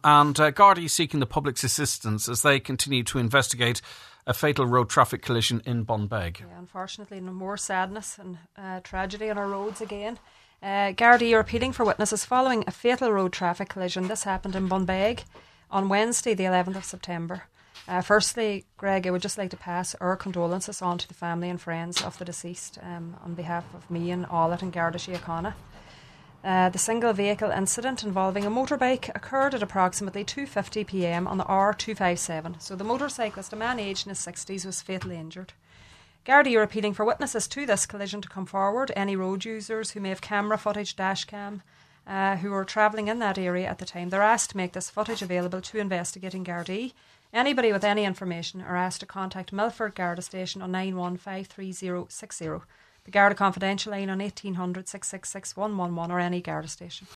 and Gardaí seeking the public's assistance as they continue to investigate a fatal road traffic collision in Bunbeg. Yeah, unfortunately, no more sadness and tragedy on our roads again. Gardaí are appealing for witnesses following a fatal road traffic collision. This happened in Bunbeg on Wednesday, the 11th of September. Firstly, Greg, I would just like to pass our condolences on to the family and friends of the deceased on behalf of me and all at Garda Síochána. The single vehicle incident involving a motorbike occurred at approximately 2:50 p.m. on the R257. So the motorcyclist, a man aged in his 60s, was fatally injured. Gardaí are appealing for witnesses to this collision to come forward. Any road users who may have camera footage, dash cam, who were travelling in that area at the time, they're asked to make this footage available to investigating Gardaí. Anybody with any information are asked to contact Milford Garda Station on 9153060, the Garda Confidential line on 1800 666 111 or any Garda station.